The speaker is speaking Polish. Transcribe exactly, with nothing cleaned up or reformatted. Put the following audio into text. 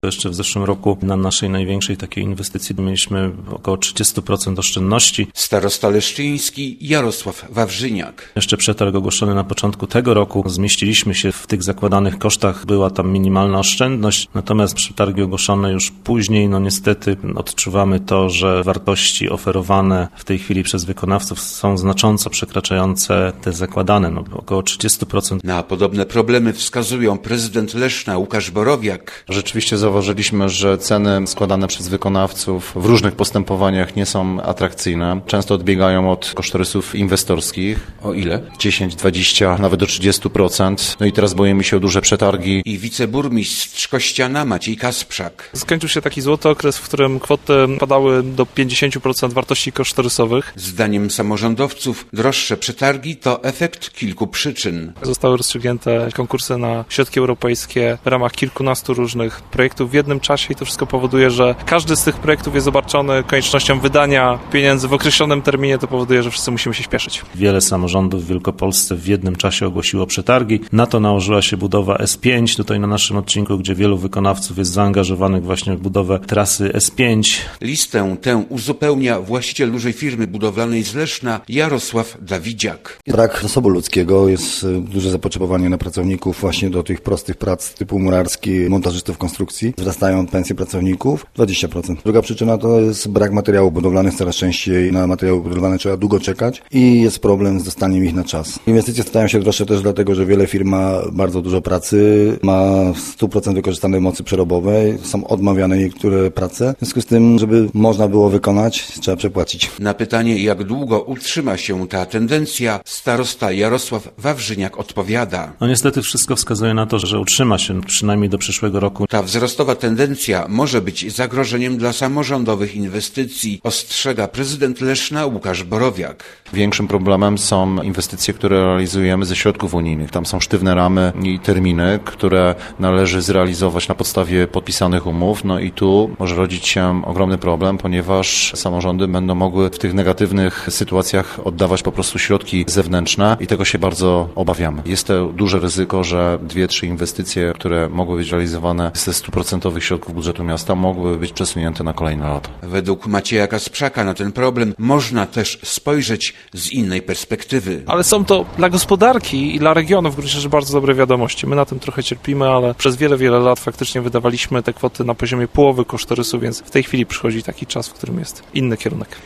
Jeszcze w zeszłym roku na naszej największej takiej inwestycji mieliśmy około trzydzieści procent oszczędności. Starosta leszczyński Jarosław Wawrzyniak. Jeszcze przetarg ogłoszony na początku tego roku. Zmieściliśmy się w tych zakładanych kosztach. Była tam minimalna oszczędność. Natomiast przetargi ogłoszone już później, no niestety odczuwamy to, że wartości oferowane w tej chwili przez wykonawców są znacząco przekraczające te zakładane. No, około trzydzieści procent. Na podobne problemy wskazują prezydent Leszna Łukasz Borowiak. Rzeczywiście zauważyliśmy, że ceny składane przez wykonawców w różnych postępowaniach nie są atrakcyjne. Często odbiegają od kosztorysów inwestorskich. O ile? dziesięć, dwadzieścia, nawet do trzydziestu procent. No i teraz boimy się o duże przetargi. I wiceburmistrz Kościana Maciej Kasprzak. Skończył się taki złoty okres, w którym kwoty padały do pięćdziesiąt procent wartości kosztorysowych. Zdaniem samorządowców droższe przetargi to efekt kilku przyczyn. Zostały rozstrzygnięte konkursy na środki europejskie w ramach kilkunastu różnych projektów w jednym czasie i to wszystko powoduje, że każdy z tych projektów jest obarczony koniecznością wydania pieniędzy w określonym terminie. To powoduje, że wszyscy musimy się śpieszyć. Wiele samorządów w Wielkopolsce w jednym czasie ogłosiło przetargi. Na to nałożyła się budowa S pięć, tutaj na naszym odcinku, gdzie wielu wykonawców jest zaangażowanych właśnie w budowę trasy S pięć. Listę tę uzupełnia właściciel dużej firmy budowlanej z Leszna Jarosław Dawidziak. Brak zasobu ludzkiego, jest duże zapotrzebowanie na pracowników właśnie do tych prostych prac typu murarski, montażystów konstrukcji. Wzrastają pensje pracowników dwadzieścia procent. Druga przyczyna to jest brak materiałów budowlanych. Coraz częściej na materiały budowlane trzeba długo czekać i jest problem z dostaniem ich na czas. Inwestycje stają się droższe też dlatego, że wiele firm ma bardzo dużo pracy, ma sto procent wykorzystanej mocy przerobowej, są odmawiane niektóre prace. W związku z tym, żeby można było wykonać, trzeba przepłacić. Na pytanie, jak długo utrzyma się ta tendencja, starosta Jarosław Wawrzyniak odpowiada. No niestety wszystko wskazuje na to, że utrzyma się przynajmniej do przyszłego roku. Ta wzrostowa tendencja może być zagrożeniem dla samorządowych inwestycji, ostrzega prezydent Leszna Łukasz Borowiak. Większym problemem są inwestycje, które realizujemy ze środków unijnych. Tam są sztywne ramy i terminy, które należy zrealizować na podstawie podpisanych umów. No i tu może rodzić się ogromny problem, ponieważ samorządy będą mogły w tych negatywnych sytuacjach oddawać po prostu środki zewnętrzne i tego się bardzo obawiamy. Jest to duże ryzyko, że dwie, trzy inwestycje, które mogły być realizowane ze stuprocentowych środków budżetu miasta, mogłyby być przesunięte na kolejne lata. Według Macieja Kasprzaka na ten problem można też spojrzeć z innej perspektywy. Ale są to dla gospodarki i dla regionu w gruncie rzeczy bardzo dobre wiadomości. My na tym trochę cierpimy, ale przez wiele, wiele lat faktycznie wydawaliśmy te kwoty na poziomie połowy kosztorysu, więc w tej chwili przychodzi taki czas, w którym jest inny kierunek.